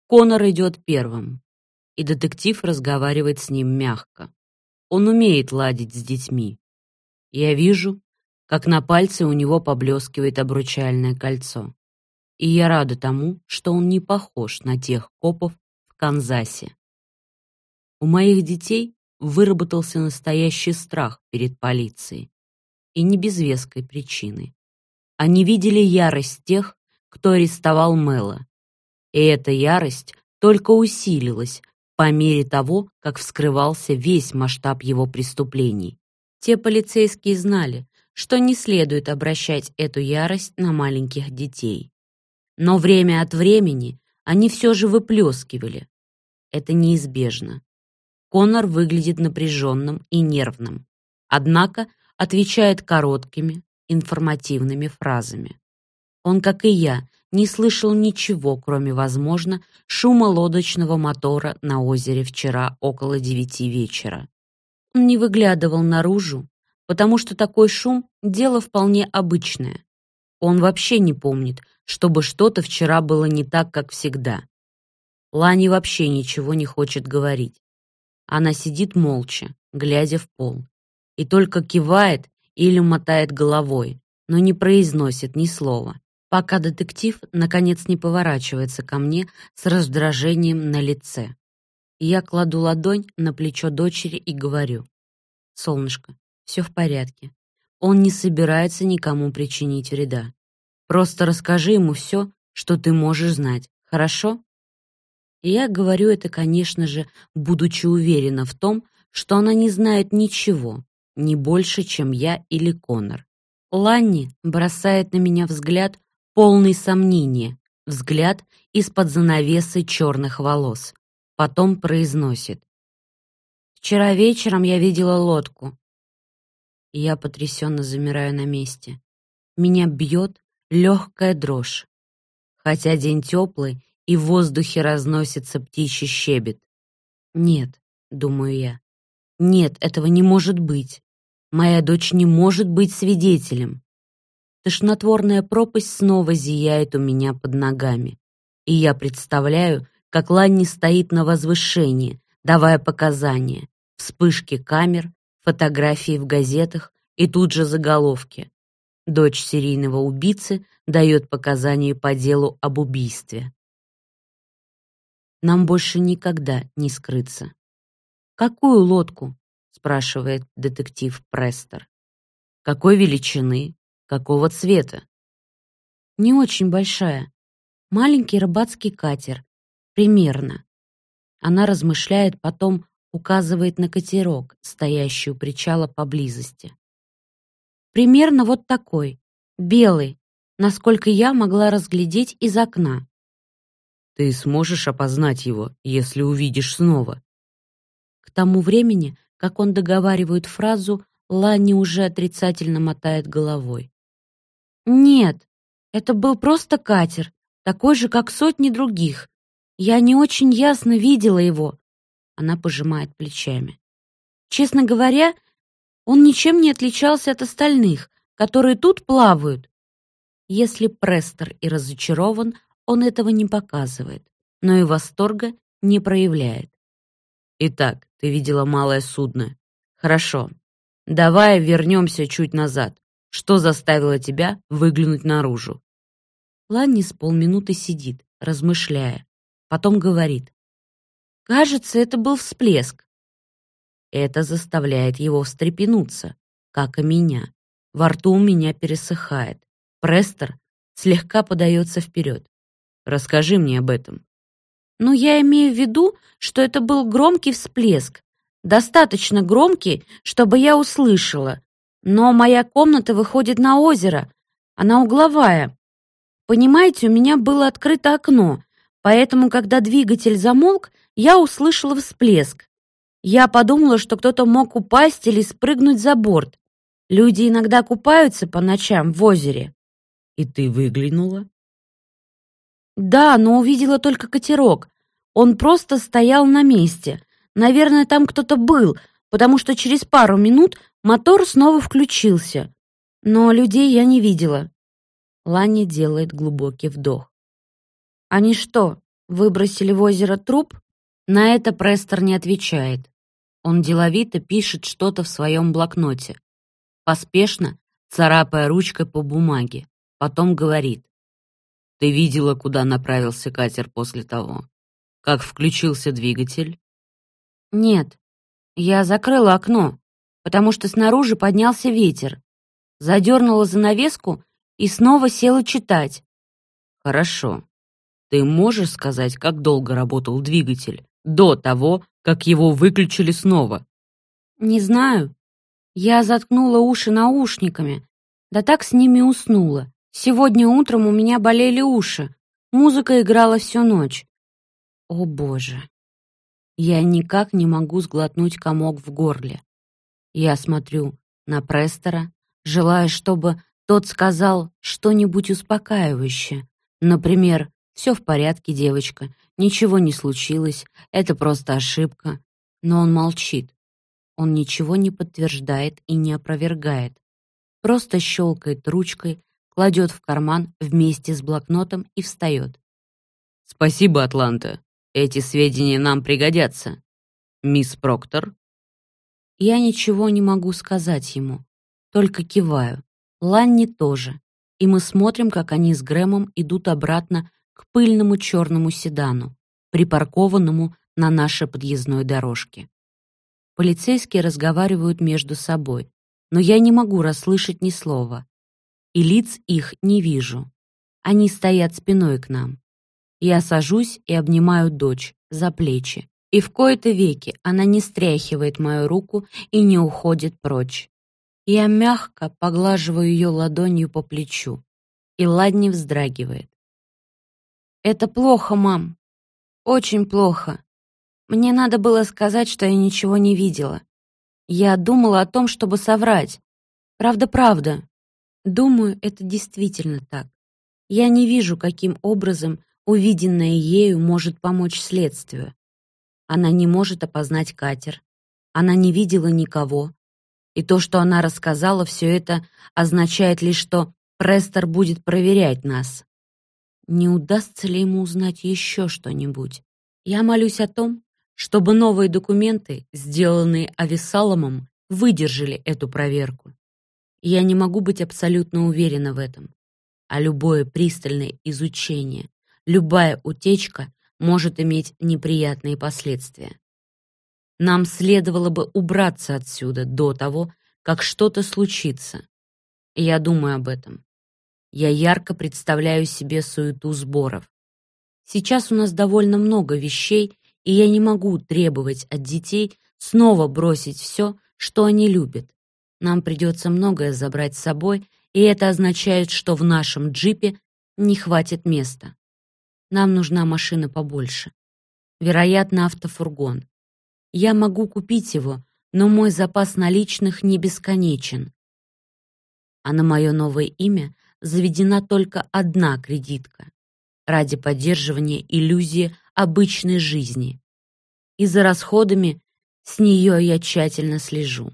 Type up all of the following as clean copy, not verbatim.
Конор идет первым, и детектив разговаривает с ним мягко. Он умеет ладить с детьми. Я вижу, как на пальце у него поблескивает обручальное кольцо. И я рада тому, что он не похож на тех копов в Канзасе. У моих детей выработался настоящий страх перед полицией. И не без веской причины. Они видели ярость тех, кто арестовал Мэла. И эта ярость только усилилась по мере того, как вскрывался весь масштаб его преступлений. Те полицейские знали, что не следует обращать эту ярость на маленьких детей. Но время от времени они все же выплескивали. Это неизбежно. Конор выглядит напряженным и нервным, однако отвечает короткими, информативными фразами. Он, как и я, не слышал ничего, кроме, возможно, шума лодочного мотора на озере вчера около 9 вечера. Он не выглядывал наружу, потому что такой шум — дело вполне обычное. Он вообще не помнит, чтобы что-то вчера было не так, как всегда. Лани вообще ничего не хочет говорить. Она сидит молча, глядя в пол, и только кивает или мотает головой, но не произносит ни слова, пока детектив, наконец, не поворачивается ко мне с раздражением на лице. Я кладу ладонь на плечо дочери и говорю: «Солнышко, все в порядке. Он не собирается никому причинить вреда. Просто расскажи ему все, что ты можешь знать, хорошо?» И я говорю это, конечно же, будучи уверена в том, что она не знает ничего, не больше, чем я или Конор. Ланни бросает на меня взгляд, полный сомнения, взгляд из-под занавесы черных волос. Потом произносит: «Вчера вечером я видела лодку». И я потрясенно замираю на месте. Меня бьет легкая дрожь. Хотя день теплый, и в воздухе разносится птичий щебет. «Нет», — думаю я, — «нет, этого не может быть. Моя дочь не может быть свидетелем». Тошнотворная пропасть снова зияет у меня под ногами, и я представляю, как Ланни стоит на возвышении, давая показания, вспышки камер, фотографии в газетах и тут же заголовки. Дочь серийного убийцы дает показания по делу об убийстве. Нам больше никогда не скрыться. «Какую лодку?» — спрашивает детектив Престер. «Какой величины? Какого цвета?» «Не очень большая. Маленький рыбацкий катер. Примерно». Она размышляет, потом указывает на катерок, стоящий у причала поблизости. «Примерно вот такой. Белый, насколько я могла разглядеть из окна». «Ты сможешь опознать его, если увидишь снова?» К тому времени, как он договаривает фразу, Ланни уже отрицательно мотает головой. «Нет, это был просто катер, такой же, как сотни других. Я не очень ясно видела его». Она пожимает плечами. «Честно говоря, он ничем не отличался от остальных, которые тут плавают». Если Престер и разочарован, он этого не показывает, но и восторга не проявляет. «Итак, ты видела малое судно. Хорошо. Давай вернемся чуть назад. Что заставило тебя выглянуть наружу?» Ланни с полминуты сидит, размышляя. Потом говорит: «Кажется, это был всплеск». Это заставляет его встрепенуться, как и меня. Во рту у меня пересыхает. Престер слегка подается вперед. «Расскажи мне об этом». «Ну, я имею в виду, что это был громкий всплеск. Достаточно громкий, чтобы я услышала. Но моя комната выходит на озеро. Она угловая. Понимаете, у меня было открыто окно, поэтому, когда двигатель замолк, я услышала всплеск. Я подумала, что кто-то мог упасть или спрыгнуть за борт. Люди иногда купаются по ночам в озере». «И ты выглянула?» «Да, но увидела только катерок. Он просто стоял на месте. Наверное, там кто-то был, потому что через пару минут мотор снова включился. Но людей я не видела». Ланни делает глубокий вдох. «Они что, Выбросили в озеро труп? На это Престер не отвечает. Он деловито пишет что-то в своем блокноте, поспешно царапая ручкой по бумаге. Потом говорит. «Ты видела, куда направился катер после того? Как включился двигатель?» Нет, я закрыла окно, потому что снаружи поднялся ветер. Задернула занавеску и снова села читать. «Хорошо. Ты можешь сказать, как долго работал двигатель, до того, как его выключили снова?» Не знаю. Я заткнула уши наушниками, да так с ними уснула. Сегодня утром у меня болели уши. Музыка играла всю ночь. О, Боже. Я никак не могу сглотнуть комок в горле. Я смотрю на Престера, желая, чтобы тот сказал что-нибудь успокаивающее. Например, «Все в порядке, девочка, ничего не случилось, это просто ошибка». Но он молчит. Он ничего не подтверждает и не опровергает. Просто щелкает ручкой, кладет в карман вместе с блокнотом и встает. «Спасибо, Атланта. Эти сведения нам пригодятся. Мисс Проктор?» Я ничего не могу сказать ему, только киваю. Ланни тоже. И мы смотрим, как они с Грэмом идут обратно к пыльному черному седану, припаркованному на нашей подъездной дорожке. Полицейские разговаривают между собой, но я не могу расслышать ни слова. И лиц их не вижу. Они стоят спиной к нам. Я сажусь и обнимаю дочь за плечи. И в кои-то веки она не стряхивает мою руку и не уходит прочь. Я мягко поглаживаю ее ладонью по плечу, и Ладни вздрагивает. «Это плохо, мам. Очень плохо. Мне надо было сказать, что я ничего не видела. Я думала о том, чтобы соврать. Правда. Думаю, это действительно так. Я не вижу, каким образом увиденное ею может помочь следствию. Она не может опознать катер. Она не видела никого. И то, что она рассказала, все это означает лишь, что Престер будет проверять нас. Не удастся ли ему узнать еще что-нибудь? Я молюсь о том, чтобы новые документы, сделанные Авессаломом, выдержали эту проверку. Я не могу быть абсолютно уверена в этом. А любое пристальное изучение, любая утечка может иметь неприятные последствия. Нам следовало бы убраться отсюда до того, как что-то случится. И я думаю об этом. Я ярко представляю себе суету сборов. Сейчас у нас довольно много вещей, и я не могу требовать от детей снова бросить все, что они любят. Нам придется многое забрать с собой, и это означает, что в нашем джипе не хватит места. Нам нужна машина побольше. Вероятно, автофургон. Я могу купить его, но мой запас наличных не бесконечен. А на мое новое имя заведена только одна кредитка ради поддерживания иллюзии обычной жизни. И за расходами с нее я тщательно слежу.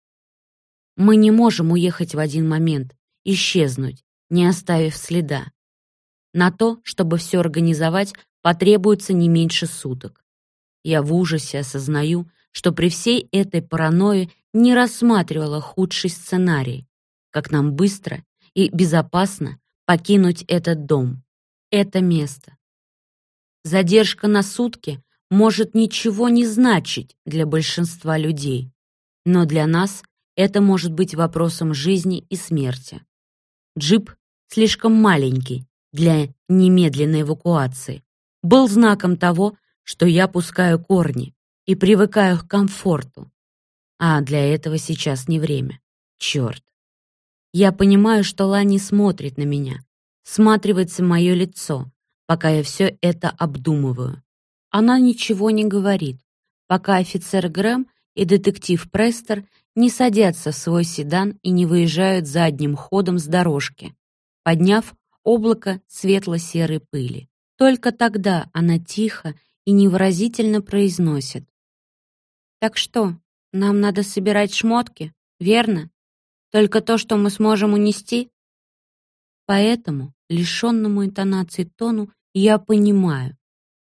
Мы не можем уехать в один момент, исчезнуть, не оставив следа. На то, чтобы все организовать, потребуется не меньше суток. Я в ужасе осознаю, что при всей этой паранойи не рассматривала худший сценарий, как нам быстро и безопасно покинуть этот дом, это место. Задержка на сутки может ничего не значить для большинства людей, но для нас это может быть вопросом жизни и смерти. Джип слишком маленький для немедленной эвакуации, был знаком того, что я пускаю корни и привыкаю к комфорту. А для этого сейчас не время. Черт. Я понимаю, что Лани смотрит на меня, всматривается в мое лицо, пока я все это обдумываю. Она ничего не говорит, пока офицер Грэм и детектив Престер не садятся в свой седан и не выезжают задним ходом с дорожки, подняв облако светло-серой пыли. Только тогда она тихо и невыразительно произносит. «Так что, нам надо собирать шмотки, верно? Только то, что мы сможем унести?» Поэтому, лишенному интонации тону, я понимаю,